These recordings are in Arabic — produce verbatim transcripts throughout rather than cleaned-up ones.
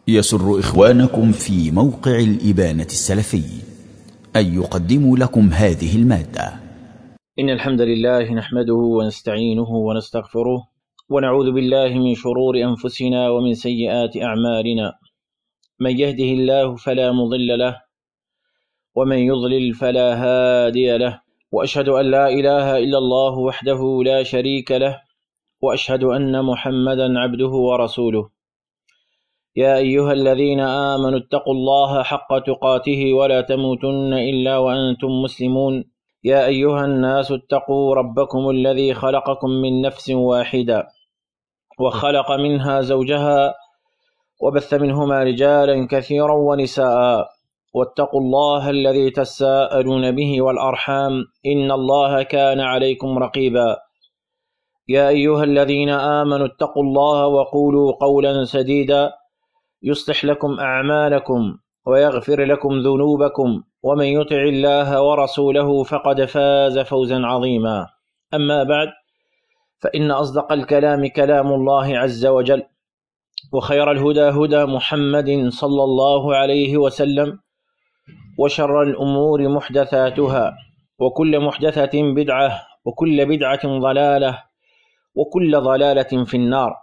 يسر إخوانكم في موقع الإبانة السلفي أن يقدموا لكم هذه المادة. إن الحمد لله نحمده ونستعينه ونستغفره ونعوذ بالله من شرور أنفسنا ومن سيئات أعمالنا. من يهده الله فلا مضل له ومن يضلل فلا هادي له، وأشهد أن لا إله إلا الله وحده لا شريك له، وأشهد أن محمدا عبده ورسوله. يا أيها الذين آمنوا اتقوا الله حق تقاته ولا تموتن إلا وأنتم مسلمون. يا أيها الناس اتقوا ربكم الذي خلقكم من نفس واحدة وخلق منها زوجها وبث منهما رجالا كثيرا ونساء، واتقوا الله الذي تساءلون به والأرحام إن الله كان عليكم رقيبا. يا أيها الذين آمنوا اتقوا الله وقولوا قولا سديدا يصلح لكم أعمالكم ويغفر لكم ذنوبكم، ومن يطع الله ورسوله فقد فاز فوزا عظيما. أما بعد، فإن أصدق الكلام كلام الله عز وجل، وخير الهدى هدى محمد صلى الله عليه وسلم، وشر الأمور محدثاتها، وكل محدثة بدعة، وكل بدعة ضلالة، وكل ضلالة في النار.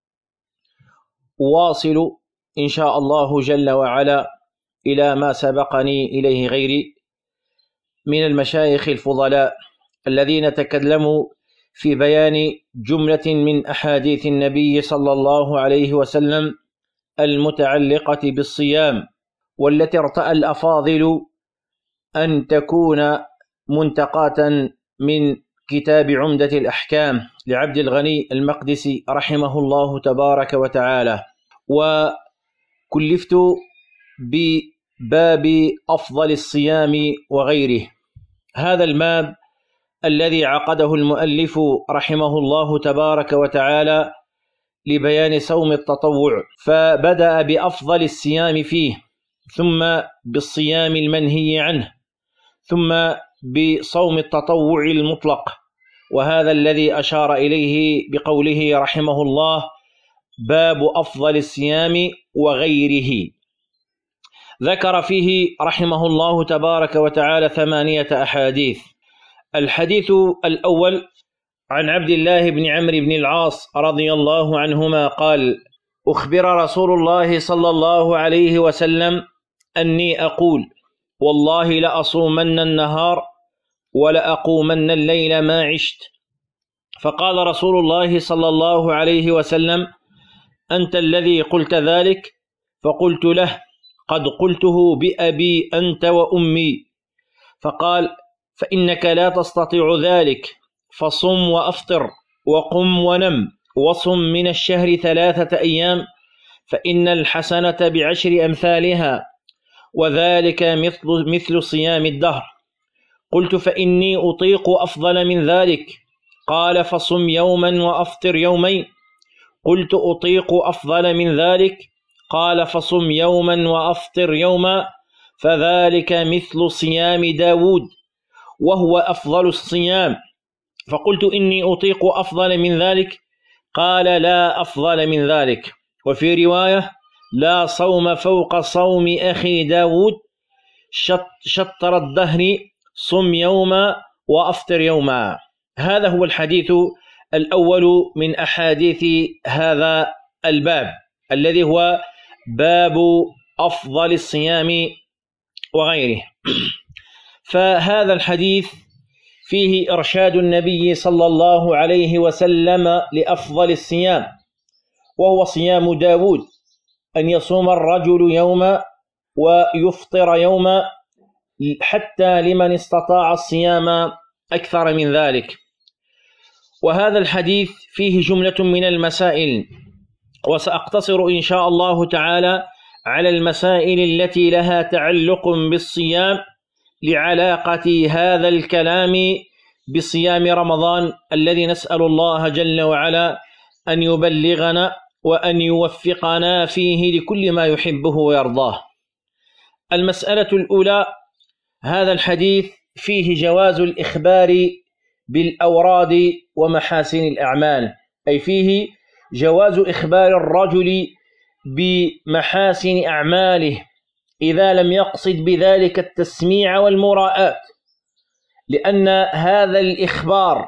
أواصل إن شاء الله جل وعلا إلى ما سبقني إليه غيري من المشايخ الفضلاء الذين تكلموا في بيان جملة من أحاديث النبي صلى الله عليه وسلم المتعلقة بالصيام، والتي ارتأى الأفاضل أن تكون منتقاة من كتاب عمدة الأحكام لعبد الغني المقدسي رحمه الله تبارك وتعالى. وكلفت بباب أفضل الصيام وغيره، هذا الباب الذي عقده المؤلف رحمه الله تبارك وتعالى لبيان صوم التطوع، فبدأ بأفضل الصيام فيه، ثم بالصيام المنهي عنه، ثم بصوم التطوع المطلق، وهذا الذي أشار إليه بقوله رحمه الله باب أفضل الصيام وغيره. ذكر فيه رحمه الله تبارك وتعالى ثمانية أحاديث. الحديث الأول عن عبد الله بن عمرو بن العاص رضي الله عنهما قال: أخبر رسول الله صلى الله عليه وسلم أني أقول: والله لأصومن النهار ولأقومن الليل ما عشت. فقال رسول الله صلى الله عليه وسلم: أنت الذي قلت ذلك؟ فقلت له: قد قلته بأبي أنت وأمي. فقال: فإنك لا تستطيع ذلك، فصم وأفطر وقم ونم وصم من الشهر ثلاثة أيام، فإن الحسنة بعشر أمثالها، وذلك مثل, مثل صيام الدهر. قلت: فإني أطيق أفضل من ذلك. قال: فصم يوما وأفطر يومين. قلت: أطيق أفضل من ذلك. قال: فصم يوما وأفطر يوما، فذلك مثل صيام داود وهو أفضل الصيام. فقلت: إني أطيق أفضل من ذلك. قال: لا أفضل من ذلك. وفي رواية: لا صوم فوق صوم أخي داود شطر الدهر، صم يوما وأفطر يوما. هذا هو الحديث الأول من أحاديث هذا الباب الذي هو باب أفضل الصيام وغيره. فهذا الحديث فيه إرشاد النبي صلى الله عليه وسلم لأفضل الصيام، وهو صيام داود، أن يصوم الرجل يوما ويفطر يوما، حتى لمن استطاع الصيام أكثر من ذلك. وهذا الحديث فيه جملة من المسائل، وسأقتصر إن شاء الله تعالى على المسائل التي لها تعلق بالصيام لعلاقة هذا الكلام بصيام رمضان الذي نسأل الله جل وعلا أن يبلغنا وأن يوفقنا فيه لكل ما يحبه ويرضاه. المسألة الأولى: هذا الحديث فيه جواز الإخبار بالأوراد ومحاسن الأعمال، أي فيه جواز إخبار الرجل بمحاسن أعماله إذا لم يقصد بذلك التسميع والمراءات، لأن هذا الإخبار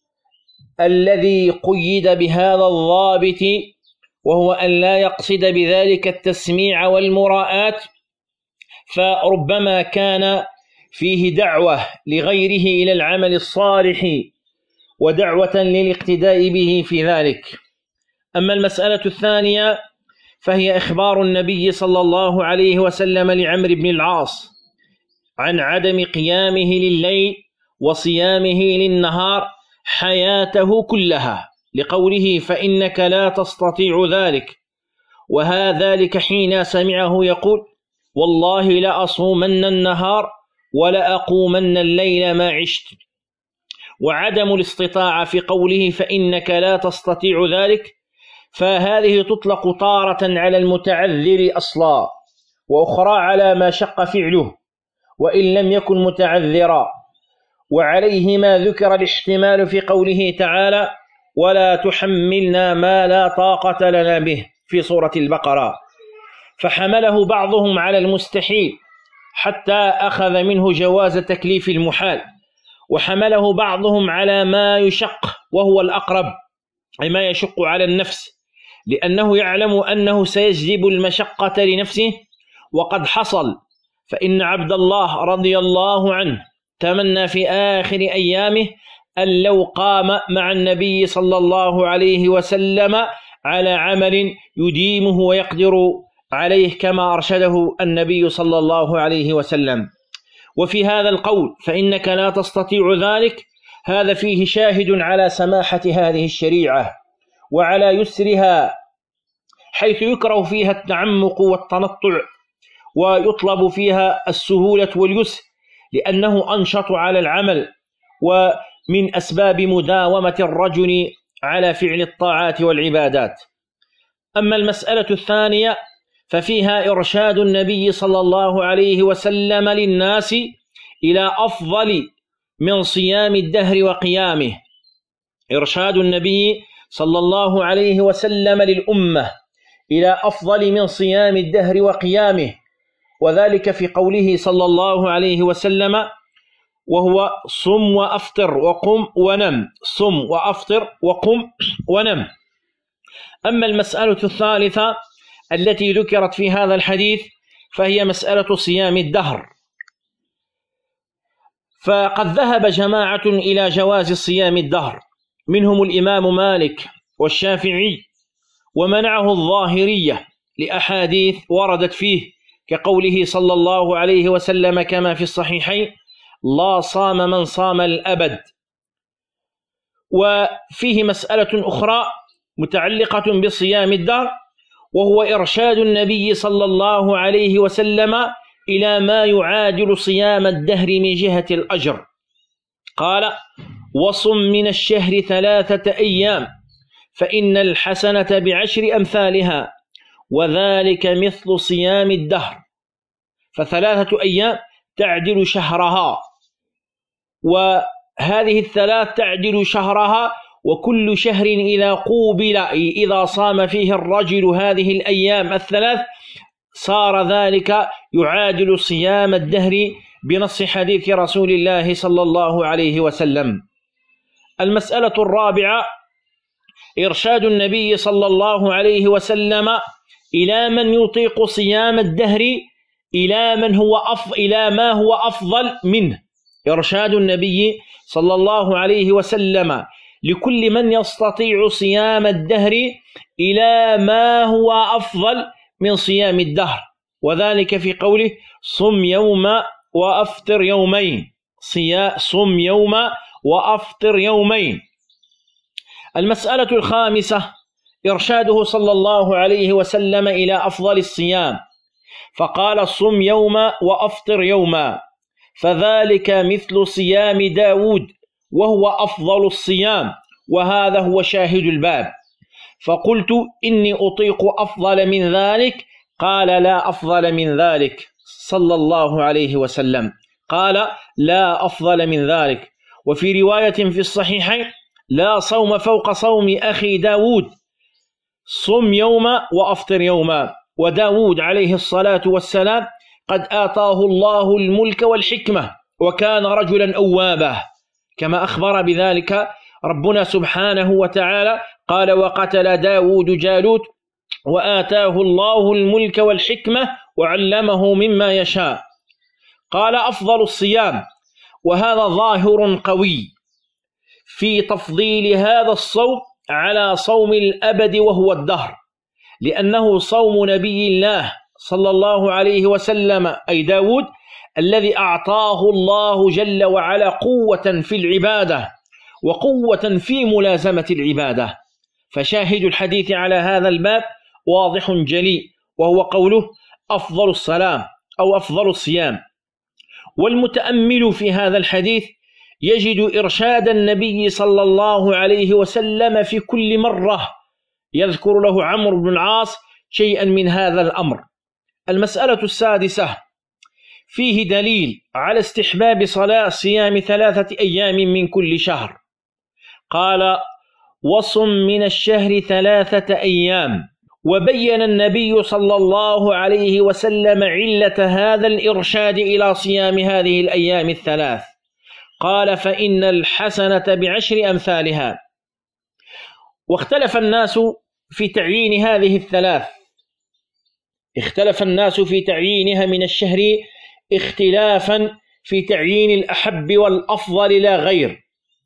الذي قيد بهذا الضابط وهو أن لا يقصد بذلك التسميع والمراءات، فربما كان فيه دعوة لغيره إلى العمل الصالح ودعوة للاقتداء به في ذلك. أما المسألة الثانية فهي إخبار النبي صلى الله عليه وسلم لعمرو بن العاص عن عدم قيامه لليل وصيامه للنهار حياته كلها، لقوله فإنك لا تستطيع ذلك، وهذلك حين سمعه يقول والله لأصومن النهار ولأقومن الليل ما عشت. وعدم الاستطاعة في قوله فإنك لا تستطيع ذلك، فهذه تطلق تارة على المتعذر أصلا، وأخرى على ما شق فعله وإن لم يكن متعذرا، وعليه ما ذكر الاحتمال في قوله تعالى ولا تحملنا ما لا طاقة لنا به في سورة البقرة، فحمله بعضهم على المستحيل حتى أخذ منه جواز تكليف المحال، وحمله بعضهم على ما يشق وهو الأقرب أي ما يشق على النفس، لأنه يعلم أنه سيجلب المشقة لنفسه، وقد حصل، فإن عبد الله رضي الله عنه تمنى في آخر أيامه أن لو قام مع النبي صلى الله عليه وسلم على عمل يديمه ويقدر عليه كما أرشده النبي صلى الله عليه وسلم. وفي هذا القول فإنك لا تستطيع ذلك، هذا فيه شاهد على سماحة هذه الشريعة وعلى يسرها، حيث يكره فيها التعمق والتنطع ويطلب فيها السهولة واليسر، لأنه أنشط على العمل ومن أسباب مداومة الرجل على فعل الطاعات والعبادات. أما المسألة الثانية ففيها إرشاد النبي صلى الله عليه وسلم للناس إلى أفضل من صيام الدهر وقيامه، إرشاد النبي صلى الله عليه وسلم للأمة إلى أفضل من صيام الدهر وقيامه، وذلك في قوله صلى الله عليه وسلم وهو صم وأفطر وقم ونم، صم وأفطر وقم ونم. أما المسألة الثالثة التي ذكرت في هذا الحديث فهي مسألة صيام الدهر، فقد ذهب جماعة إلى جواز صيام الدهر، منهم الإمام مالك والشافعي، ومنعه الظاهرية لأحاديث وردت فيه كقوله صلى الله عليه وسلم كما في الصحيحين لا صام من صام الأبد. وفيه مسألة أخرى متعلقة بصيام الدهر، وهو إرشاد النبي صلى الله عليه وسلم إلى ما يعادل صيام الدهر من جهة الأجر، قال وصم من الشهر ثلاثة أيام فإن الحسنة بعشر أمثالها وذلك مثل صيام الدهر، فثلاثة أيام تعدل شهرها، وهذه الثلاث تعدل شهرها، وكل شهر إذا قوبل إذا صام فيه الرجل هذه الأيام الثلاث صار ذلك يعادل صيام الدهر بنص حديث رسول الله صلى الله عليه وسلم. المسألة الرابعة إرشاد النبي صلى الله عليه وسلم إلى من يطيق صيام الدهر إلى من هو أفضل إلى ما هو أفضل منه، إرشاد النبي صلى الله عليه وسلم لكل من يستطيع صيام الدهر إلى ما هو أفضل من صيام الدهر، وذلك في قوله صم يوم وأفطر يومين، صم يوم وأفطر يومين. المسألة الخامسة إرشاده صلى الله عليه وسلم إلى أفضل الصيام، فقال صم يوم وأفطر يوما، فذلك مثل صيام داود وهو أفضل الصيام، وهذا هو شاهد الباب. فقلت إني أطيق أفضل من ذلك، قال لا أفضل من ذلك صلى الله عليه وسلم، قال لا أفضل من ذلك. وفي رواية في الصحيحين لا صوم فوق صوم أخي داود، صم يوما وأفطر يوما. وداود عليه الصلاة والسلام قد آتاه الله الملك والحكمة وكان رجلا أوابا، كما أخبر بذلك ربنا سبحانه وتعالى قال: وقتل داود جالوت وآتاه الله الملك والحكمة وعلمه مما يشاء. قال: أفضل الصيام، وهذا ظاهر قوي في تفضيل هذا الصوم على صوم الأبد وهو الدهر، لأنه صوم نبي الله صلى الله عليه وسلم أي داود، الذي أعطاه الله جل وعلا قوة في العبادة وقوة في ملازمة العبادة. فشاهد الحديث على هذا الباب واضح جلي، وهو قوله: أفضل الصلاة أو أفضل الصيام. والمتأمل في هذا الحديث يجد إرشاد النبي صلى الله عليه وسلم في كل مرة يذكر له عمرو بن العاص شيئا من هذا الأمر. المسألة السادسة: فيه دليل على استحباب صلاة صيام ثلاثة أيام من كل شهر. قال: وصم من الشهر ثلاثة أيام. وبين النبي صلى الله عليه وسلم علة هذا الإرشاد إلى صيام هذه الأيام الثلاث. قال: فإن الحسنة بعشر أمثالها. واختلف الناس في تعيين هذه الثلاث، اختلف الناس في تعيينها من الشهر اختلافا في تعيين الأحب والأفضل لا غير،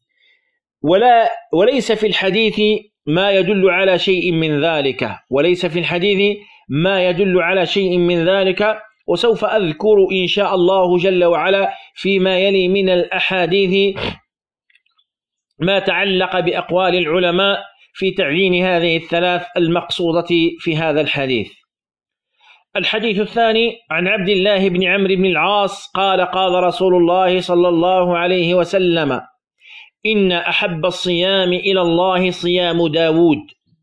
ولا وليس في الحديث ما يدل على شيء من ذلك وليس في الحديث ما يدل على شيء من ذلك وسوف أذكر إن شاء الله جل وعلا فيما يلي من الأحاديث ما تعلق بأقوال العلماء في تعيين هذه الثلاث المقصودة في هذا الحديث. الحديث الثاني عن عبد الله بن عمرو بن العاص قال: قال رسول الله صلى الله عليه وسلم: إن أحب الصيام إلى الله صيام داود،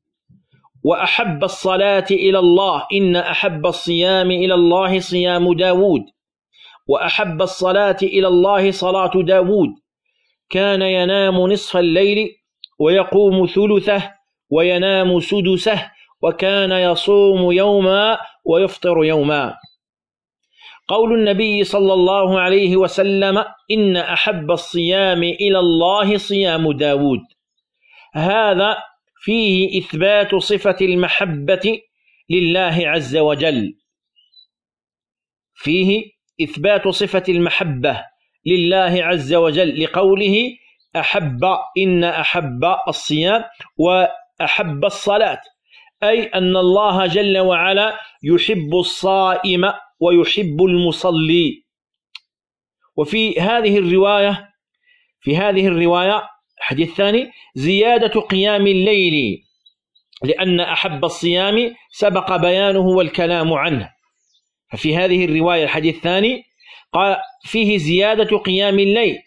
وأحب الصلاة إلى الله إن أحب الصيام إلى الله صيام داود، وأحب الصلاة إلى الله صلاة داود، كان ينام نصف الليل ويقوم ثلثه وينام سدسه، وكان يصوم يوما ويفطر يوما. قول النبي صلى الله عليه وسلم: إن أحب الصيام إلى الله صيام داود، هذا فيه إثبات صفة المحبة لله عز وجل، فيه إثبات صفة المحبة لله عز وجل لقوله: أحب، إن أحب الصيام وأحب الصلاة، أي أن الله جل وعلا يحب الصائم ويحب المصلي. وفي هذه الرواية في هذه الرواية الحديث الثاني زيادة قيام الليل، لأن أحب الصيام سبق بيانه والكلام عنه. ففي هذه الرواية الحديث الثاني قال فيه زيادة قيام الليل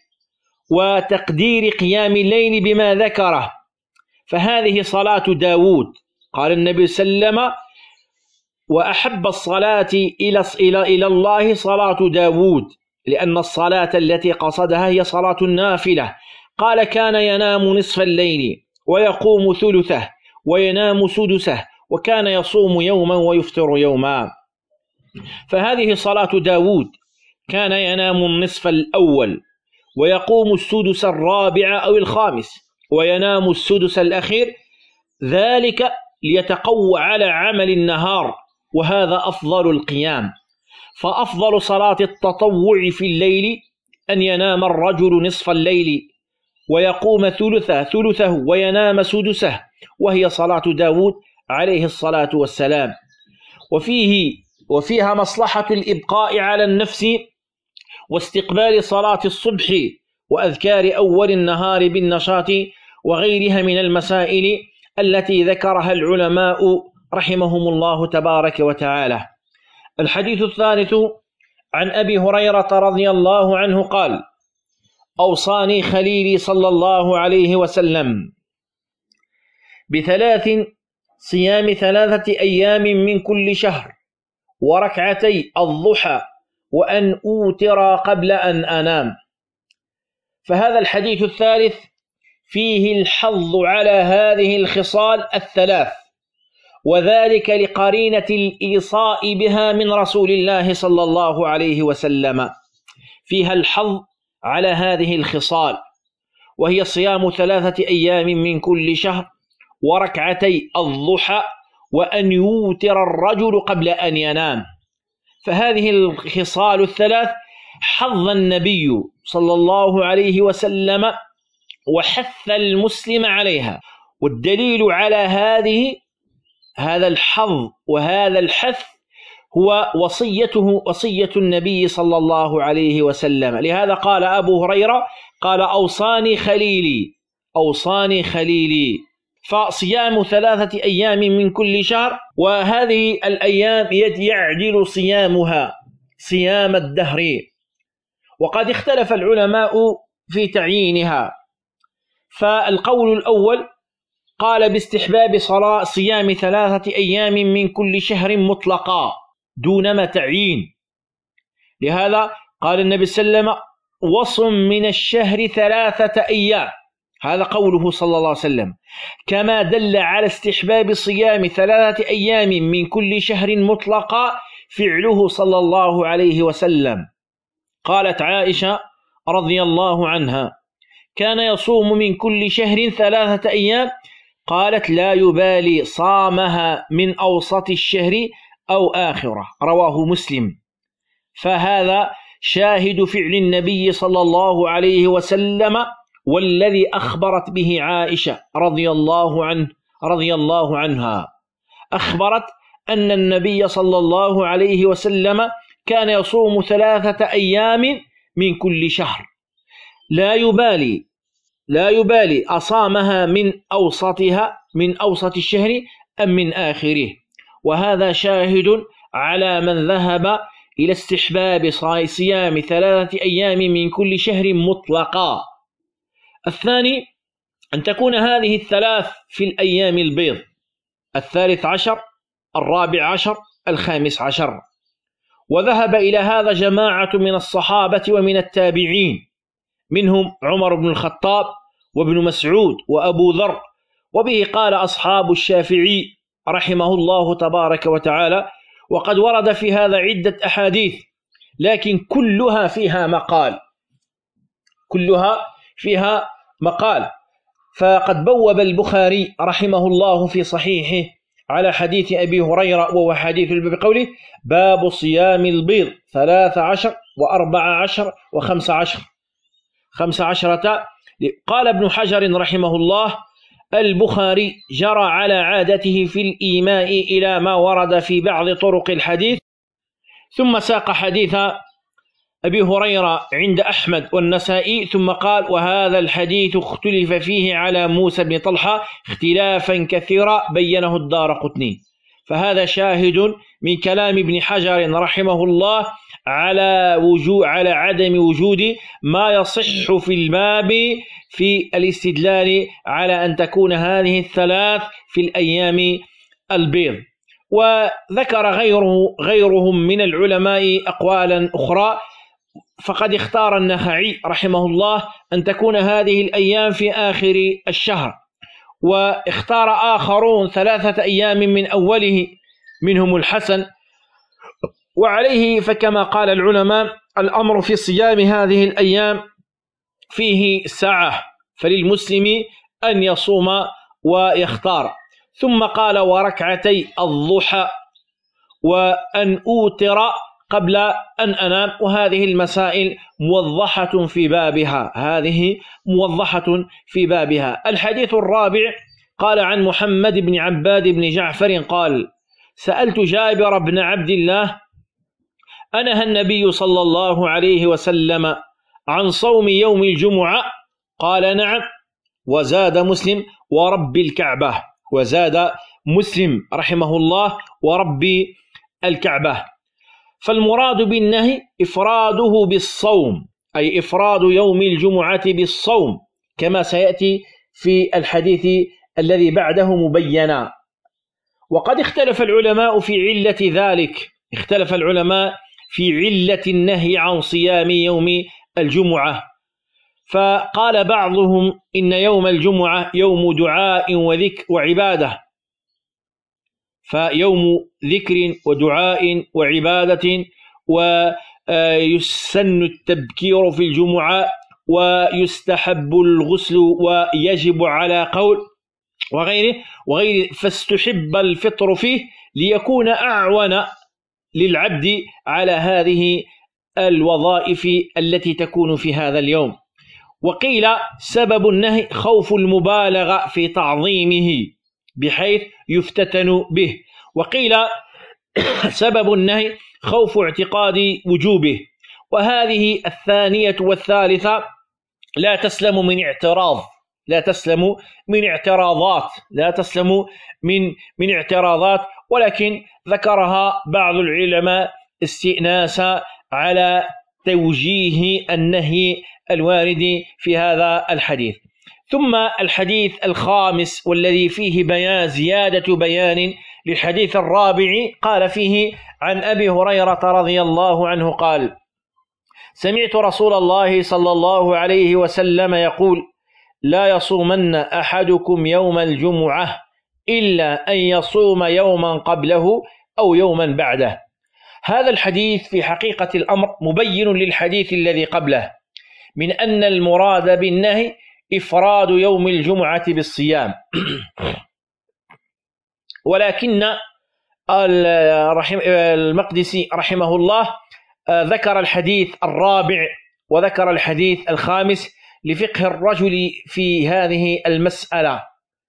وتقدير قيام الليل بما ذكره، فهذه صلاة داود. قال النبي صلى الله عليه وسلم: وأحب الصلاة إلى إلى الله صلاة داود، لأن الصلاة التي قصدها هي صلاة النافلة. قال: كان ينام نصف الليل ويقوم ثلثه وينام سدسه، وكان يصوم يوما ويفطر يوما. فهذه صلاة داود، كان ينام النصف الأول ويقوم السدس الرابع أو الخامس وينام السدس الأخير، ذلك ليتقوى على عمل النهار، وهذا أفضل القيام. فأفضل صلاة التطوع في الليل أن ينام الرجل نصف الليل ويقوم ثلثه ثلثه وينام سدسه، وهي صلاة داود عليه الصلاة والسلام. وفيه وفيها مصلحة الإبقاء على النفس واستقبال صلاة الصبح وأذكار أول النهار بالنشاط وغيرها من المسائل التي ذكرها العلماء رحمهم الله تبارك وتعالى. الحديث الثالث عن أبي هريرة رضي الله عنه قال: أوصاني خليلي صلى الله عليه وسلم بثلاث: صيام ثلاثة أيام من كل شهر، وركعتي الضحى، وأن أوتر قبل أن أنام. فهذا الحديث الثالث فيه الحظ على هذه الخصال الثلاث، وذلك لقرينة الإيصاء بها من رسول الله صلى الله عليه وسلم، فيها الحظ على هذه الخصال، وهي صيام ثلاثة أيام من كل شهر، وركعتي الضحى، وأن يوتر الرجل قبل أن ينام. فهذه الخصال الثلاث حظ النبي صلى الله عليه وسلم وحث المسلم عليها، والدليل على هذه هذا الحظ وهذا الحث هو وصيته وصية النبي صلى الله عليه وسلم. لهذا قال أبو هريرة قال أوصاني خليلي أوصاني خليلي. فصيام ثلاثة أيام من كل شهر، وهذه الأيام يعدل صيامها صيام الدهر، وقد اختلف العلماء في تعيينها. فالقول الأول قال باستحباب صيام ثلاثة أيام من كل شهر مطلقا دونما تعيين. لهذا قال النبي صلى الله عليه وسلم وصم من الشهر ثلاثة أيام، هذا قوله صلى الله عليه وسلم، كما دل على استحباب صيام ثلاثة أيام من كل شهر مطلقا فعله صلى الله عليه وسلم. قالت عائشة رضي الله عنها كان يصوم من كل شهر ثلاثة أيام، قالت لا يبالي صامها من أوسط الشهر أو آخره، رواه مسلم. فهذا شاهد فعل النبي صلى الله عليه وسلم، والذي أخبرت به عائشة رضي الله عنه رضي الله عنها، أخبرت أن النبي صلى الله عليه وسلم كان يصوم ثلاثة أيام من كل شهر، لا يبالي لا يبالي أصامها من أوسطها من أوسط الشهر أم من آخره. وهذا شاهد على من ذهب إلى استحباب صيام ثلاثة أيام من كل شهر مطلقا. الثاني أن تكون هذه الثلاث في الأيام البيض، الثالث عشر، الرابع عشر، الخامس عشر. وذهب إلى هذا جماعة من الصحابة ومن التابعين، منهم عمر بن الخطاب وابن مسعود وأبو ذر، وبه قال أصحاب الشافعي رحمه الله تبارك وتعالى. وقد ورد في هذا عدة أحاديث، لكن كلها فيها مقال كلها فيها مقال فقد بوب البخاري رحمه الله في صحيحه على حديث أبي هريرة، وهو حديث بقوله باب صيام البيض ثلاث عشر وأربع عشر وخمس عشر خمس عشرة. قال ابن حجر رحمه الله البخاري جرى على عادته في الإيماء إلى ما ورد في بعض طرق الحديث، ثم ساق حديث أبي هريرة عند أحمد والنسائي، ثم قال وهذا الحديث اختلف فيه على موسى بن طلحة اختلافا كثيرا بينه الدارقطني. فهذا شاهد من كلام ابن حجر رحمه الله على وجود على عدم وجود ما يصح في الباب في الاستدلال على أن تكون هذه الثلاث في الأيام البيض. وذكر غيره غيرهم من العلماء أقوالا أخرى، فقد اختار النخعي رحمه الله أن تكون هذه الأيام في آخر الشهر، واختار آخرون ثلاثة أيام من أوله منهم الحسن. وعليه فكما قال العلماء الأمر في صيام هذه الأيام فيه سعة، فللمسلم أن يصوم ويختار. ثم قال وركعتي الضحى، وأن أوتر قبل أن أنام. وهذه المسائل موضحة في بابها هذه موضحة في بابها. الحديث الرابع قال عن محمد بن عباد بن جعفر قال سألت جابر بن عبد الله أنهى النبي صلى الله عليه وسلم عن صوم يوم الجمعة؟ قال نعم. وزاد مسلم ورب الكعبة وزاد مسلم رحمه الله ورب الكعبة. فالمراد بالنهي إفراده بالصوم، أي إفراد يوم الجمعة بالصوم، كما سيأتي في الحديث الذي بعده مبينا. وقد اختلف العلماء في علة ذلك اختلف العلماء في علة النهي عن صيام يوم الجمعة. فقال بعضهم إن يوم الجمعة يوم دعاء وذكر وعبادة، فيوم ذكر ودعاء وعبادة، ويسن التبكير في الجمعة، ويستحب الغسل ويجب على قول وغيره وغيره، فاستحب الفطر فيه ليكون أعون للعبد على هذه الوظائف التي تكون في هذا اليوم. وقيل سبب النهي خوف المبالغة في تعظيمه بحيث يفتتن به، وقيل سبب النهي خوف اعتقاد وجوبه. وهذه الثانية والثالثة لا تسلم من اعتراض لا تسلم من اعتراضات لا تسلم من من اعتراضات ولكن ذكرها بعض العلماء استئناسا على توجيه النهي الوارد في هذا الحديث. ثم الحديث الخامس والذي فيه بيان زيادة بيان للحديث الرابع، قال فيه عن أبي هريرة رضي الله عنه قال: سمعت رسول الله صلى الله عليه وسلم يقول: لا يصومن أحدكم يوم الجمعة إلا أن يصوم يوما قبله أو يوما بعده. هذا الحديث في حقيقة الأمر مبين للحديث الذي قبله من أن المراد بالنهي إفراد يوم الجمعة بالصيام، ولكن المقدسي رحمه الله ذكر الحديث الرابع وذكر الحديث الخامس لفقه الرجل في هذه المسألة،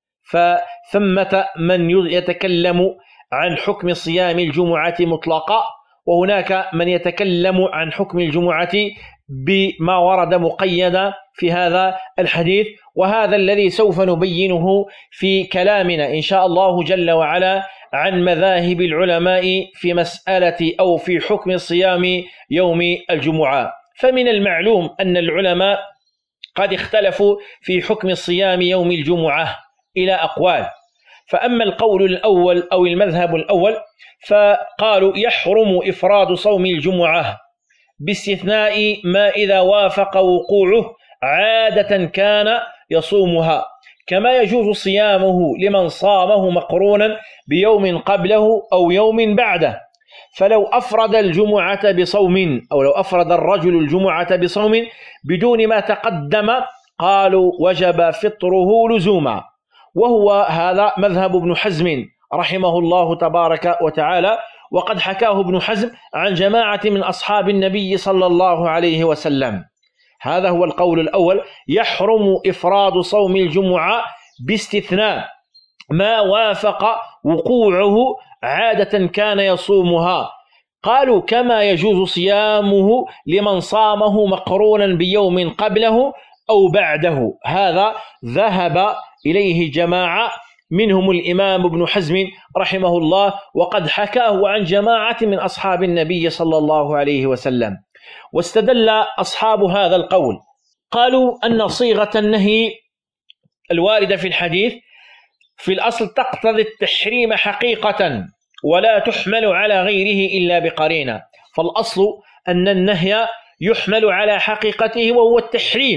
فثمة من يتكلم عن حكم صيام الجمعة مطلقا، وهناك من يتكلم عن حكم الجمعة بما ورد مقيدا في هذا الحديث، وهذا الذي سوف نبينه في كلامنا إن شاء الله جل وعلا عن مذاهب العلماء في مسألة أو في حكم صيام يوم الجمعة. فمن المعلوم أن العلماء قد اختلفوا في حكم صيام يوم الجمعة إلى أقوال، فأما القول الأول أو المذهب الأول فقالوا يحرم إفراد صوم الجمعة باستثناء ما إذا وافق وقوعه عادة كان يصومها، كما يجوز صيامه لمن صامه مقرونا بيوم قبله أو يوم بعده. فلو أفرد الجمعة بصوم أو لو أفرد الرجل الجمعة بصوم بدون ما تقدم قالوا وجب فطره لزوما، وهو هذا مذهب ابن حزم رحمه الله تبارك وتعالى، وقد حكاه ابن حزم عن جماعة من أصحاب النبي صلى الله عليه وسلم. هذا هو القول الأول، يحرم إفراد صوم الجمعة باستثناء ما وافق وقوعه عادة كان يصومها. قالوا كما يجوز صيامه لمن صامه مقرونا بيوم قبله أو بعده. هذا ذهب إليه جماعة منهم الإمام ابن حزم رحمه الله، وقد حكاه عن جماعة من أصحاب النبي صلى الله عليه وسلم. واستدل أصحاب هذا القول قالوا أن صيغة النهي الواردة في الحديث في الأصل تقتضي التحريم حقيقة ولا تحمل على غيره إلا بقرينة، فالأصل أن النهي يحمل على حقيقته وهو التحريم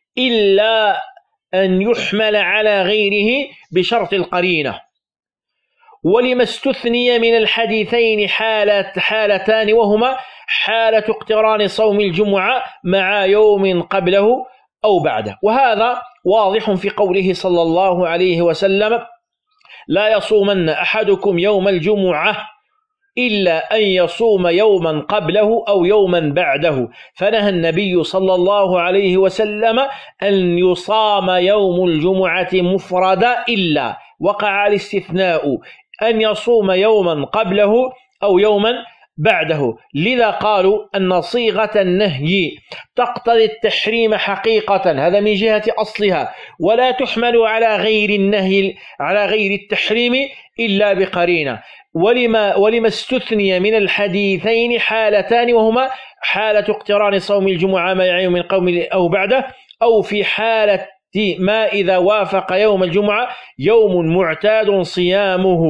إلا أن يحمل على غيره بشرط القرينة. ولما استثني من الحديثين حالة حالتان، وهما حالة اقتران صوم الجمعة مع يوم قبله أو بعده، وهذا واضح في قوله صلى الله عليه وسلم: لا يصومن أحدكم يوم الجمعة إلا أن يصوم يوما قبله أو يوما بعده، فنهى النبي صلى الله عليه وسلم أن يصام يوم الجمعة مفردا، إلا وقع الاستثناء أن يصوم يوما قبله أو يوما بعده. لذا قالوا أن صيغة النهي تقتضي التحريم حقيقة، هذا من جهة أصلها، ولا تحمل على غير النهي على غير التحريم إلا بقرينة. ولما ولما استثني من الحديثين حالتان، وهما حالة اقتران صوم الجمعة مع يوم قوم أو بعده، أو في حالة ما إذا وافق يوم الجمعة يوم معتاد صيامه،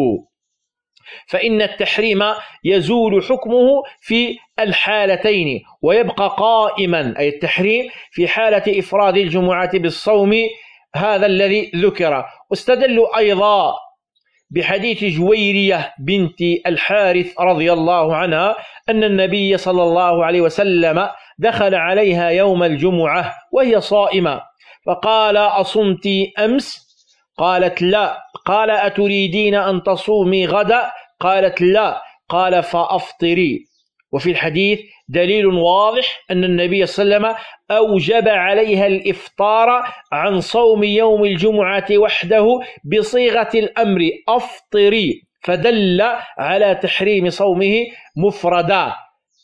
فإن التحريم يزول حكمه في الحالتين ويبقى قائما، أي التحريم في حالة إفراد الجمعة بالصوم، هذا الذي ذكر. واستدلوا أيضا بحديث جويرية بنت الحارث رضي الله عنها أن النبي صلى الله عليه وسلم دخل عليها يوم الجمعة وهي صائمة فقال: أصمت أمس؟ قالت: لا. قال: أتريدين أن تصومي غدا؟ قالت: لا. قال: فأفطري. وفي الحديث دليل واضح أن النبي صلى الله عليه وسلم أوجب عليها الإفطار عن صوم يوم الجمعة وحده بصيغة الأمر: أفطري، فدل على تحريم صومه مفردا.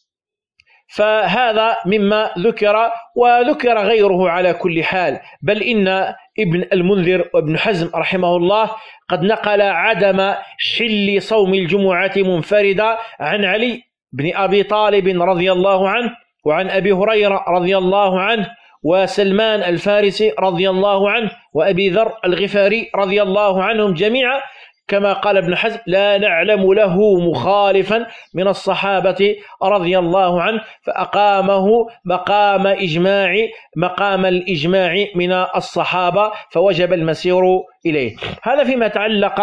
فهذا مما ذكر، وذكر غيره على كل حال، بل إن ابن المنذر وابن حزم رحمه الله قد نقل عدم حل صوم الجمعة منفردا عن علي بن أبي طالب رضي الله عنه، وعن أبي هريرة رضي الله عنه، وسلمان الفارسي رضي الله عنه، وأبي ذر الغفاري رضي الله عنهم جميعا، كما قال ابن حزم: لا نعلم له مخالفا من الصحابة رضي الله عنه، فأقامه مقام إجماع مقام الإجماع من الصحابة، فوجب المسير إليه. هذا فيما يتعلق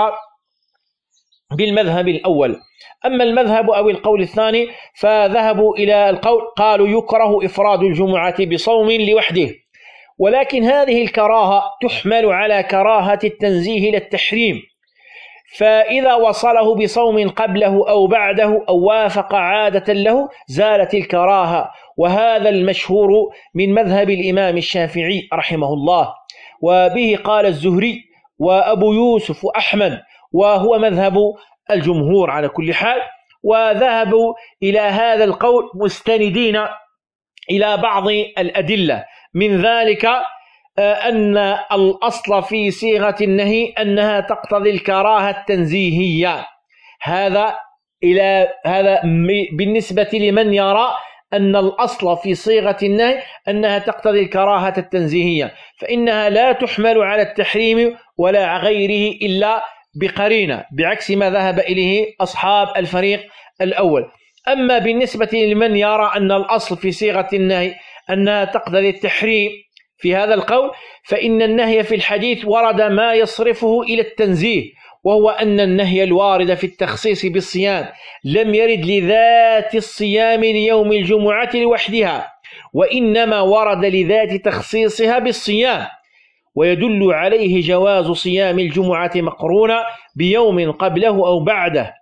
بالمذهب الأول. أما المذهب أو القول الثاني فذهبوا إلى القول قالوا يكره إفراد الجمعة بصوم لوحده، ولكن هذه الكراهة تحمل على كراهة التنزيه للتحريم، فإذا وصله بصوم قبله أو بعده أو وافق عادة له زالت الكراهة، وهذا المشهور من مذهب الإمام الشافعي رحمه الله، وبه قال الزهري وأبو يوسف وأحمد، وهو مذهب الجمهور على كل حال. وذهبوا إلى هذا القول مستندين إلى بعض الأدلة، من ذلك أن الأصل في صيغة النهي أنها تقتضي الكراهة التنزيهية. هذا إلى هذا بالنسبة لمن يرى أن الأصل في صيغة النهي أنها تقتضي الكراهة التنزيهية، فإنها لا تحمل على التحريم ولا غيره إلا بقرينة، بعكس ما ذهب إليه أصحاب الفريق الأول. أما بالنسبة لمن يرى أن الأصل في صيغة النهي أنها تقتضي التحريم في هذا القول، فإن النهي في الحديث ورد ما يصرفه إلى التنزيه، وهو أن النهي الوارد في التخصيص بالصيام لم يرد لذات الصيام ليوم الجمعة لوحدها، وإنما ورد لذات تخصيصها بالصيام، ويدل عليه جواز صيام الجمعة مقرونا بيوم قبله أو بعده.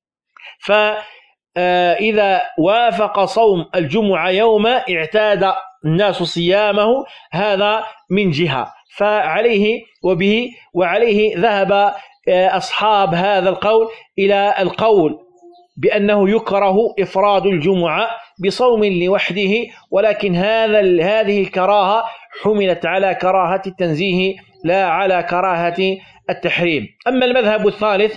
فإذا وافق صوم الجمعة يوما اعتاد الناس صيامه، هذا من جهة، فعليه وبه وعليه ذهب أصحاب هذا القول إلى القول بأنه يكره إفراد الجمعة بصوم لوحده، ولكن هذا هذه الكراهة حملت على كراهة التنزيه لا على كراهة التحريم. أما المذهب الثالث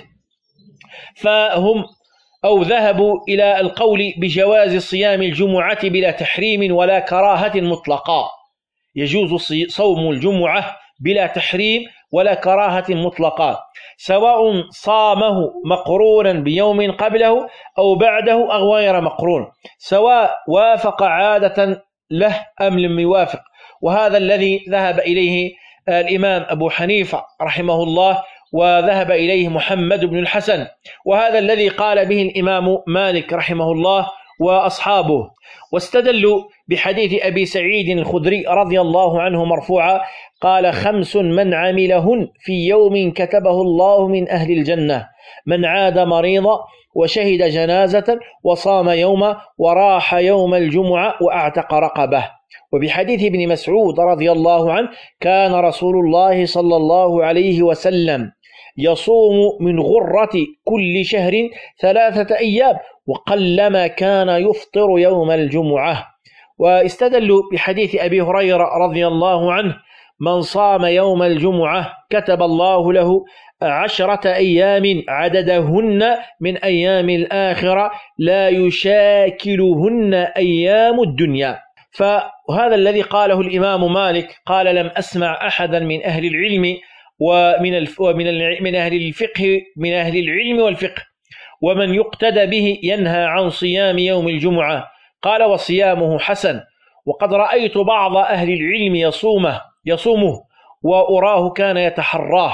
فهم أو ذهبوا إلى القول بجواز صيام الجمعة بلا تحريم ولا كراهة مطلقة، يجوز صوم الجمعة بلا تحريم ولا كراهة مطلقة، سواء صامه مقرونا بيوم قبله أو بعده أو غير مقرون، سواء وافق عادة له أم لم يوافق. وهذا الذي ذهب إليه الإمام أبو حنيفة رحمه الله، وذهب إليه محمد بن الحسن، وهذا الذي قال به الإمام مالك رحمه الله وأصحابه. واستدلوا بحديث أبي سعيد الخدري رضي الله عنه مرفوعا قال: خمس من عملهن في يوم كتبه الله من أهل الجنة: من عاد مريضا وشهد جنازة وصام يوما وراح يوم الجمعة وأعتق رقبه. وبحديث ابن مسعود رضي الله عنه: كان رسول الله صلى الله عليه وسلم يصوم من غرة كل شهر ثلاثة أيام وقلما كان يفطر يوم الجمعة. واستدلوا بحديث أبي هريرة رضي الله عنه: من صام يوم الجمعة كتب الله له عشرة أيام عددهن من أيام الآخرة لا يشاكلهن أيام الدنيا. فهذا الذي قاله الإمام مالك، قال: لم أسمع أحدا من أهل العلم ومن ومن من أهل الفقه من أهل العلم والفقه ومن يقتدى به ينهى عن صيام يوم الجمعة. قال: وصيامه حسن، وقد رأيت بعض أهل العلم يصومه يصومه وأراه كان يتحراه.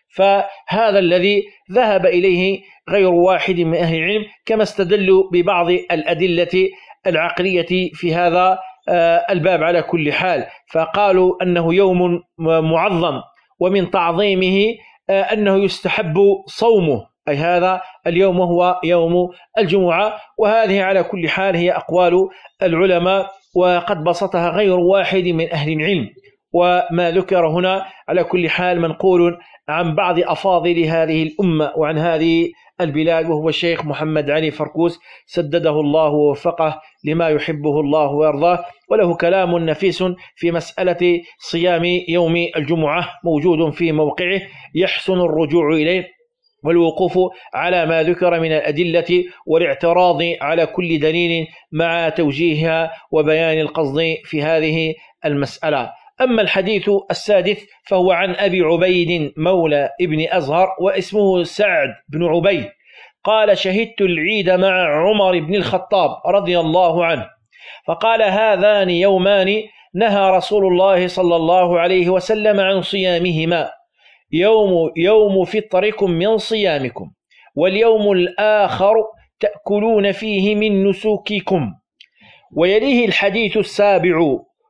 فهذا الذي ذهب إليه غير واحد من أهل العلم، كما استدلوا ببعض الأدلة العقلية في هذا الباب على كل حال، فقالوا أنه يوم معظم ومن تعظيمه أنه يستحب صومه، أي هذا اليوم هو يوم الجمعة. وهذه على كل حال هي أقوال العلماء، وقد بسطها غير واحد من أهل العلم، وما ذكر هنا على كل حال منقول عن بعض أفاضل هذه الأمة وعن هذه البلاد، وهو الشيخ محمد علي فركوس سدده الله ووفقه لما يحبه الله ويرضاه، وله كلام نفيس في مسألة صيام يوم الجمعة موجود في موقعه يحسن الرجوع إليه والوقوف على ما ذكر من الأدلة والاعتراض على كل دليل مع توجيهها وبيان القصد في هذه المسألة. أما الحديث السادس فهو عن أبي عبيد مولى ابن أزهر واسمه سعد بن عبيد قال: شهدت العيد مع عمر بن الخطاب رضي الله عنه، فقال: هذان يومان نهى رسول الله صلى الله عليه وسلم عن صيامهما، يوم يوم فطركم من صيامكم، واليوم الآخر تأكلون فيه من نسوككم. ويليه الحديث السابع،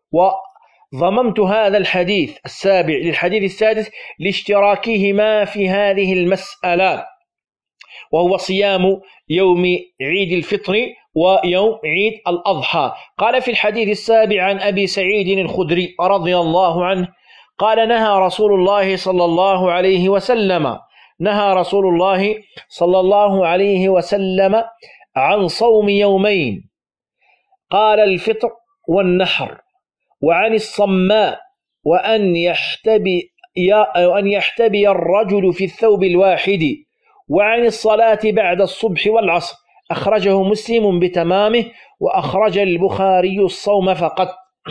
وضممت هذا الحديث السابع للحديث السادس لاشتراكهما في هذه المسألة، وهو صيام يوم عيد الفطر ويوم عيد الأضحى. قال في الحديث السابع عن أبي سعيد الخدري رضي الله عنه قال: نهى رسول الله صلى الله عليه وسلم نهى رسول الله صلى الله عليه وسلم عن صوم يومين، قال: الفطر والنحر، وعن الصماء، وأن يحتبي وأن يحتبي الرجل في الثوب الواحد، وعن الصلاة بعد الصبح والعصر. أخرجه مسلم بتمامه، وأخرج البخاري الصوم فقط.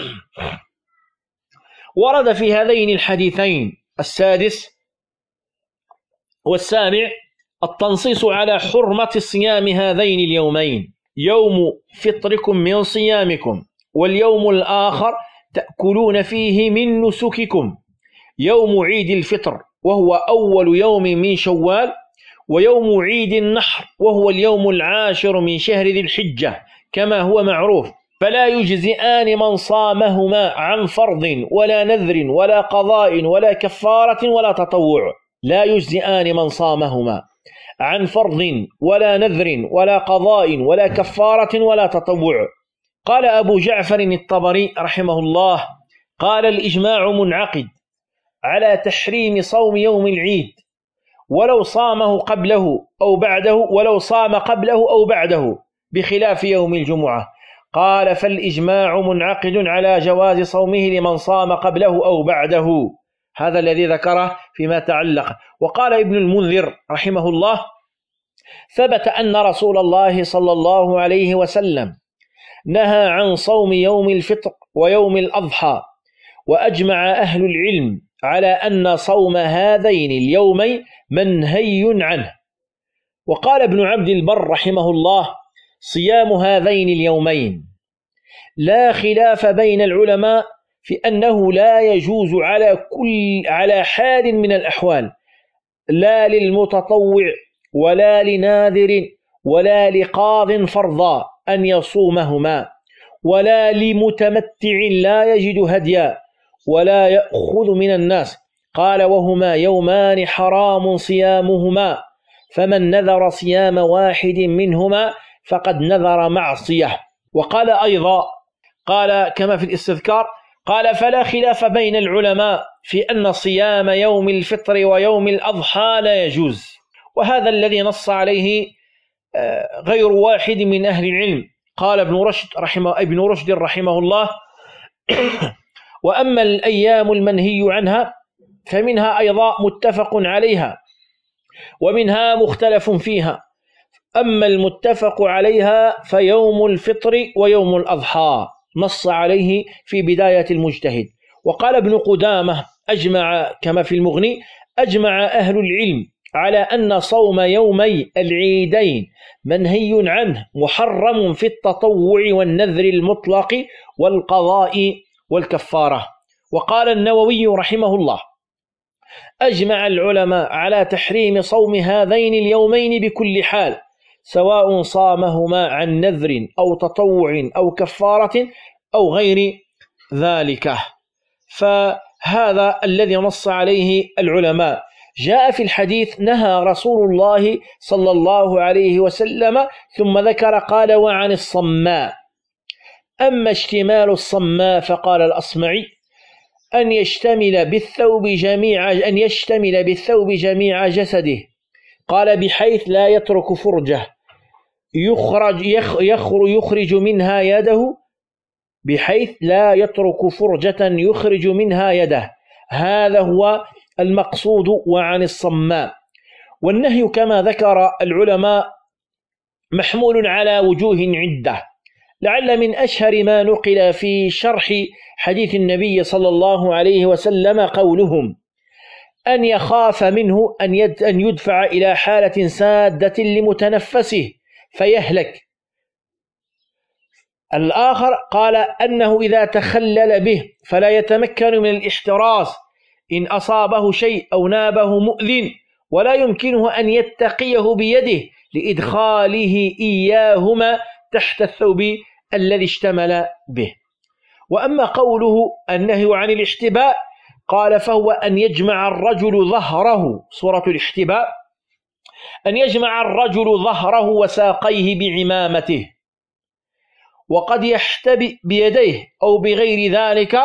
ورد في هذين الحديثين السادس والسابع التنصيص على حرمة صيام هذين اليومين، يوم فطركم من صيامكم، واليوم الآخر تأكلون فيه من نسككم، يوم عيد الفطر وهو أول يوم من شوال، ويوم عيد النحر وهو اليوم العاشر من شهر ذي الحجة كما هو معروف، فلا يجزئان من صامهما عن فرض ولا نذر ولا قضاء ولا كفارة ولا تطوع. لا يجزئان من صامهما عن فرض ولا نذر ولا قضاء ولا كفارة ولا تطوع. قال أبو جعفر الطبري رحمه الله: قال: الإجماع منعقد على تحريم صوم يوم العيد ولو صامه قبله أو بعده ولو صام قبله أو بعده بخلاف يوم الجمعة. قال: فالإجماع منعقد على جواز صومه لمن صام قبله أو بعده. هذا الذي ذكره فيما تعلق. وقال ابن المنذر رحمه الله: ثبت أن رسول الله صلى الله عليه وسلم نهى عن صوم يوم الفطر ويوم الأضحى، وأجمع أهل العلم على أن صوم هذين اليومين منهي عنه. وقال ابن عبد البر رحمه الله: صيام هذين اليومين لا خلاف بين العلماء في أنه لا يجوز على كل على حال من الأحوال، لا للمتطوع ولا لناذر ولا لقاض فرضا أن يصومهما، ولا لمتمتع لا يجد هديا ولا يأخذ من الناس. قال: وهما يومان حرام صيامهما، فمن نذر صيام واحد منهما فقد نذر معصية. وقال أيضا، قال كما في الاستذكار، قال: فلا خلاف بين العلماء في أن صيام يوم الفطر ويوم الأضحى لا يجوز. وهذا الذي نص عليه غير واحد من أهل العلم. قال ابن رشد رحمه, ابن رشد رحمه الله: وأما الأيام المنهي عنها فمنها أيضا متفق عليها ومنها مختلف فيها. أما المتفق عليها فيوم الفطر ويوم الأضحى، نص عليه في بداية المجتهد. وقال ابن قدامة: أجمع كما في المغني أجمع أهل العلم على أن صوم يومي العيدين منهي عنه محرم في التطوع والنذر المطلق والقضاء والكفارة. وقال النووي رحمه الله: أجمع العلماء على تحريم صوم هذين اليومين بكل حال، سواء صامهما عن نذر أو تطوع أو كفارة أو غير ذلك. فهذا الذي نص عليه العلماء. جاء في الحديث نهى رسول الله صلى الله عليه وسلم، ثم ذكر قال وعن الصماء. أما اشتمال الصماء فقال الأصمعي أن يشتمل بالثوب جميع أن يشتمل بالثوب جميع جسده، قال بحيث لا يترك فرجة يخرج يخرج يخرج منها يده، بحيث لا يترك فرجة يخرج منها يده، هذا هو المقصود وعن الصماء. والنهي كما ذكر العلماء محمول على وجوه عدة، لعل من أشهر ما نقل في شرح حديث النبي صلى الله عليه وسلم قولهم أن يخاف منه أن يدفع إلى حالة سادة لمتنفسه فيهلك. الآخر قال أنه إذا تخلل به فلا يتمكن من الاحتراز إن أصابه شيء أو نابه مؤذن، ولا يمكنه أن يتقيه بيده لإدخاله إياهما تحت الثوب الذي اشتمل به. وأما قوله النهي عن الاحتباء قال فهو أن يجمع الرجل ظهره، سورة الاحتباء، أن يجمع الرجل ظهره وساقيه بعمامته، وقد يحتبئ بيديه أو بغير ذلك،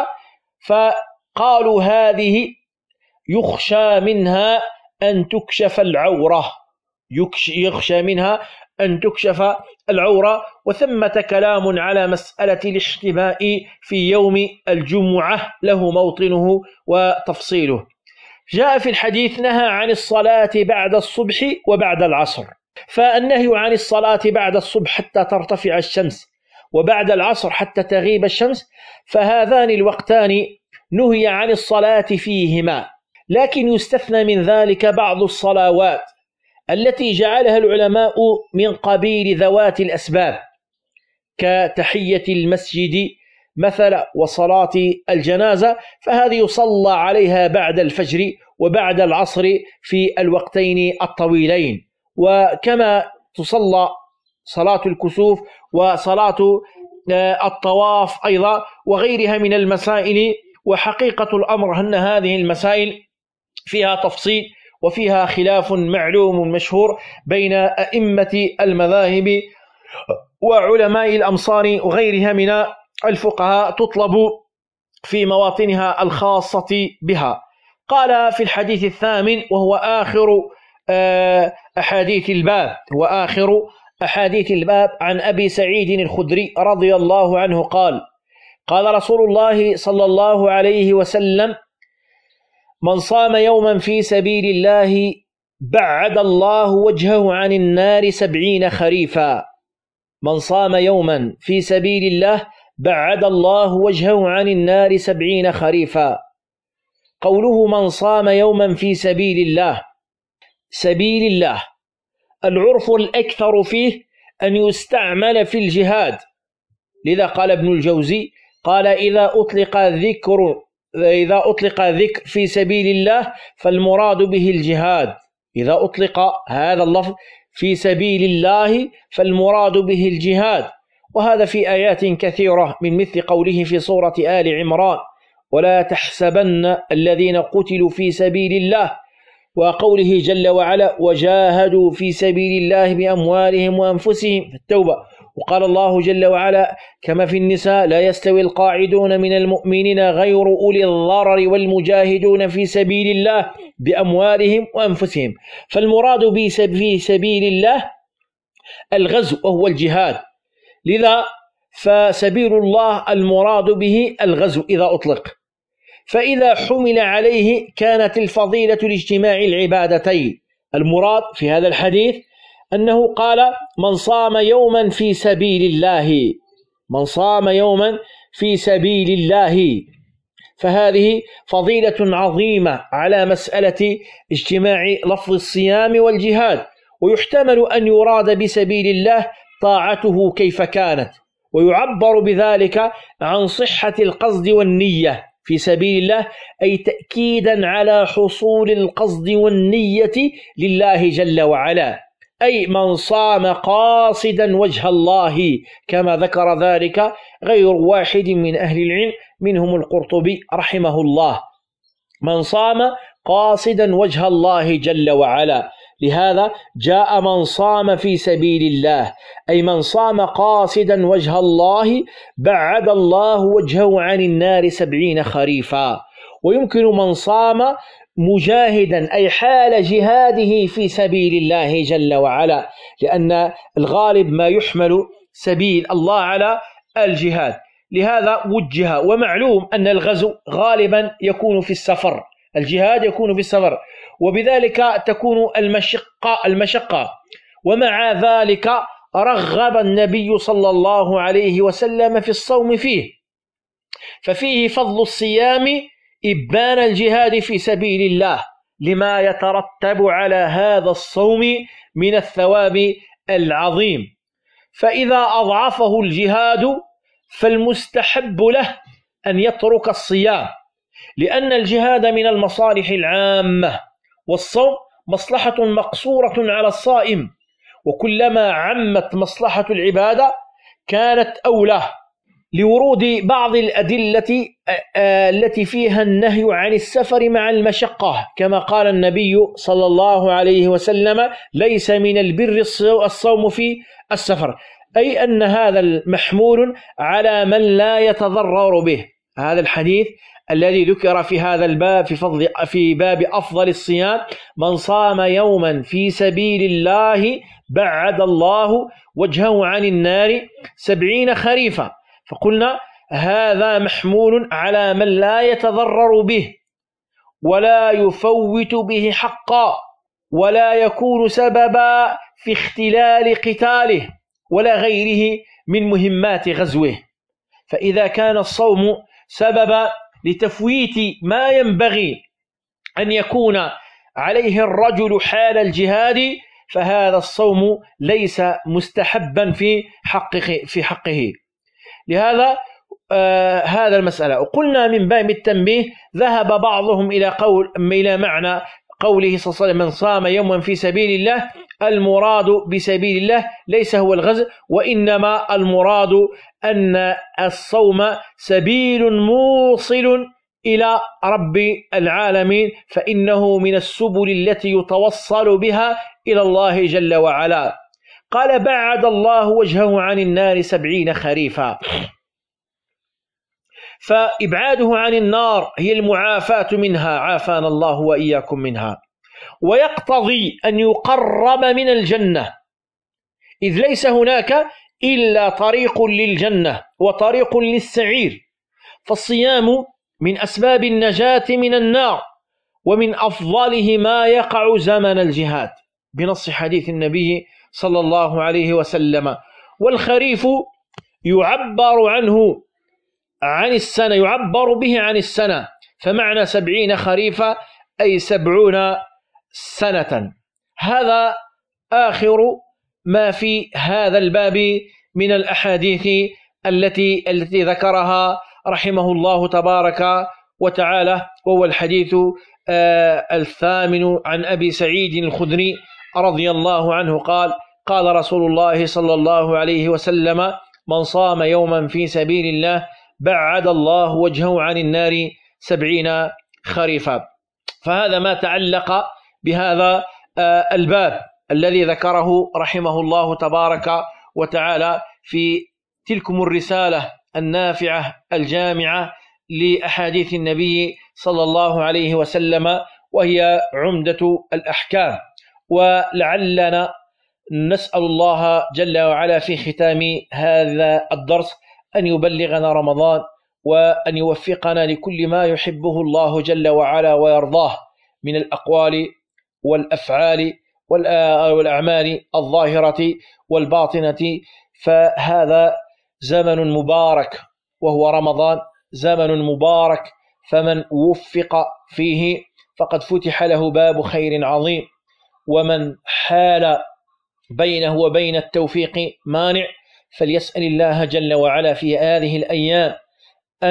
فقالوا هذه يخشى منها أن تكشف العورة يخشى منها أن تكشف العورة. وثمة كلام على مسألة الاحتباء في يوم الجمعة له موطنه وتفصيله. جاء في الحديث نهى عن الصلاة بعد الصبح وبعد العصر، فالنهي عن الصلاة بعد الصبح حتى ترتفع الشمس وبعد العصر حتى تغيب الشمس، فهذان الوقتان نهي عن الصلاة فيهما، لكن يستثنى من ذلك بعض الصلوات التي جعلها العلماء من قبيل ذوات الأسباب، كتحية المسجد مثلا وصلاة الجنازة، فهذه يصلى عليها بعد الفجر وبعد العصر في الوقتين الطويلين، وكما تصلى صلاة الكسوف وصلاة الطواف أيضا وغيرها من المسائل. وحقيقة الأمر أن هذه المسائل فيها تفصيل وفيها خلاف معلوم مشهور بين أئمة المذاهب وعلماء الأمصار وغيرها من الفقهاء، تطلب في مواطنها الخاصة بها. قال في الحديث الثامن وهو آخر أحاديث الباب وآخر أحاديث الباب عن أبي سعيد الخدري رضي الله عنه قال قال رسول الله صلى الله عليه وسلم من صام يوما في سبيل الله بعد الله وجهه عن النار سبعين خريفا. من صام يوما في سبيل الله بعد الله وجهه عن النار سبعين خريفا. قوله من صام يوما في سبيل الله، سبيل الله العرف الأكثر فيه أن يستعمل في الجهاد، لذا قال ابن الجوزي قال إذا أطلق ذكر إذا أطلق ذكر في سبيل الله فالمراد به الجهاد. إذا أطلق هذا اللفظ في سبيل الله فالمراد به الجهاد، وهذا في آيات كثيرة من مثل قوله في سورة آل عمران ولا تحسبن الذين قتلوا في سبيل الله، وقوله جل وعلا وجاهدوا في سبيل الله بأموالهم وأنفسهم في التوبة. وقال الله جل وعلا كما في النساء لا يستوي القاعدون من المؤمنين غير أولي الضرر والمجاهدون في سبيل الله بأموالهم وأنفسهم. فالمراد في سبيل الله الغزو وهو الجهاد، لذا فسبيل الله المراد به الغزو إذا أطلق. فإذا حمل عليه كانت الفضيلة لاجتماع العبادتين. المراد في هذا الحديث أنه قال من صام يوما في سبيل الله، من صام يوما في سبيل الله، فهذه فضيلة عظيمة على مسألة اجتماع لفظ الصيام والجهاد. ويحتمل أن يراد بسبيل الله طاعته كيف كانت، ويعبر بذلك عن صحة القصد والنية، في سبيل الله، أي تأكيدا على حصول القصد والنية لله جل وعلا، أي من صام قاصدا وجه الله، كما ذكر ذلك غير واحد من أهل العلم منهم القرطبي رحمه الله، من صام قاصدا وجه الله جل وعلا. لهذا جاء من صام في سبيل الله، أي من صام قاصدا وجه الله بعد الله وجهه عن النار سبعين خريفا. ويمكن من صام مجاهدا، أي حال جهاده في سبيل الله جل وعلا، لأن الغالب ما يحمل سبيل الله على الجهاد، لهذا وجه. ومعلوم أن الغزو غالبا يكون في السفر، الجهاد يكون في السفر، وبذلك تكون المشقة المشقة ومع ذلك رغب النبي صلى الله عليه وسلم في الصوم فيه، ففيه فضل الصيام إبان الجهاد في سبيل الله لما يترتب على هذا الصوم من الثواب العظيم. فإذا أضعفه الجهاد فالمستحب له أن يترك الصيام، لأن الجهاد من المصالح العامة، والصوم مصلحة مقصورة على الصائم، وكلما عمت مصلحة العبادة كانت أولى، لورود بعض الأدلة التي فيها النهي عن السفر مع المشقة، كما قال النبي صلى الله عليه وسلم: ليس من البر الصوم في السفر، أي أن هذا محمول على من لا يتضرر به. هذا الحديث الذي ذكر في هذا الباب في فضل في باب أفضل الصيام: من صام يوما في سبيل الله بعد الله وجهه عن النار سبعين خريفا. فقلنا هذا محمول على من لا يتضرر به ولا يفوت به حقا، ولا يكون سببا في اختلال قتاله ولا غيره من مهمات غزوه. فإذا كان الصوم سببا لتفويت ما ينبغي أن يكون عليه الرجل حال الجهاد، فهذا الصوم ليس مستحبا في حقه في حقه. لهذا آه هذا المسألة. وقلنا من باب التنبيه ذهب بعضهم إلى قول إلى معنى قوله صلى الله عليه وسلم: من صام يوما في سبيل الله، المراد بسبيل الله ليس هو الغزو، وإنما المراد أن الصوم سبيل موصل إلى رب العالمين، فإنه من السبل التي يتوصل بها إلى الله جل وعلا. قال: بعد الله وجهه عن النار سبعين خريفا. فإبعاده عن النار هي المعافاة منها، عافانا الله وإياكم منها، ويقتضي أن يقرب من الجنة، إذ ليس هناك إلا طريق للجنة وطريق للسعير. فالصيام من أسباب النجاة من النار، ومن أفضله ما يقع زمن الجهاد بنص حديث النبي صلى الله عليه وسلم. والخريف يعبر عنه عن السنة، يعبر به عن السنة، فمعنى سبعين خريفا أي سبعون سنة. هذا آخر ما في هذا الباب من الأحاديث التي التي ذكرها رحمه الله تبارك وتعالى، وهو الحديث آه الثامن عن أبي سعيد الخدري رضي الله عنه قال: قال رسول الله صلى الله عليه وسلم: من صام يوما في سبيل الله بعد الله وجهه عن النار سبعين خريفا. فهذا ما تعلق بهذا آه الباب الذي ذكره رحمه الله تبارك وتعالى في تلكم الرسالة النافعة الجامعة لأحاديث النبي صلى الله عليه وسلم، وهي عمدة الأحكام. ولعلنا نسأل الله جل وعلا في ختام هذا الدرس أن يبلغنا رمضان، وأن يوفقنا لكل ما يحبه الله جل وعلا ويرضاه من الأقوال والأفعال والأعمال الظاهرة والباطنة. فهذا زمن مبارك وهو رمضان، زمن مبارك، فمن وفق فيه فقد فتح له باب خير عظيم، ومن حال بينه وبين التوفيق مانع فليسأل الله جل وعلا في هذه الأيام أن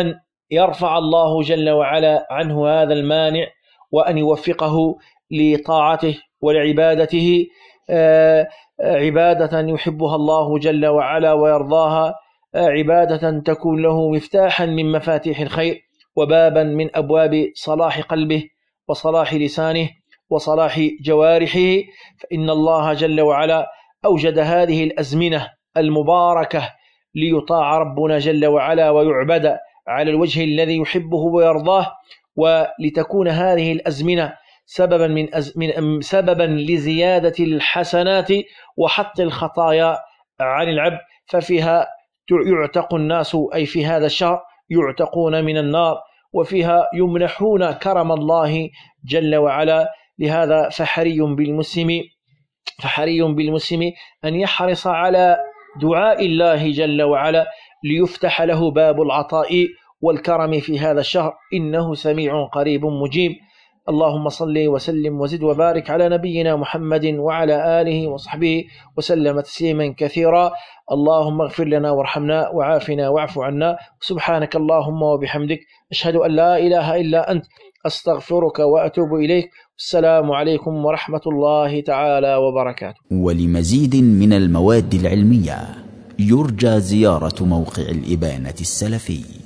يرفع الله جل وعلا عنه هذا المانع، وأن يوفقه لطاعته ولعبادته عبادة يحبها الله جل وعلا ويرضاها، عبادة تكون له مفتاحا من مفاتيح الخير وبابا من أبواب صلاح قلبه وصلاح لسانه وصلاح جوارحه. فإن الله جل وعلا أوجد هذه الأزمنة المباركة ليطاع ربنا جل وعلا ويعبد على الوجه الذي يحبه ويرضاه، ولتكون هذه الأزمنة سببا من, أز... من سببا لزيادة الحسنات وحط الخطايا عن العبد، ففيها يعتق الناس، أي في هذا الشهر يعتقون من النار، وفيها يمنحون كرم الله جل وعلا. لهذا فحري بالمسلم فحري بالمسلم أن يحرص على دعاء الله جل وعلا ليفتح له باب العطاء والكرم في هذا الشهر، إنه سميع قريب مجيب. اللهم صل وسلم وزد وبارك على نبينا محمد وعلى آله وصحبه وسلم تسليما كثيرا. اللهم اغفر لنا وارحمنا وعافنا واعف عنا، سبحانك اللهم وبحمدك، أشهد أن لا إله إلا أنت، أستغفرك وأتوب إليك. السلام عليكم ورحمة الله تعالى وبركاته. ولمزيد من المواد العلمية يرجى زيارة موقع الإبانة السلفي.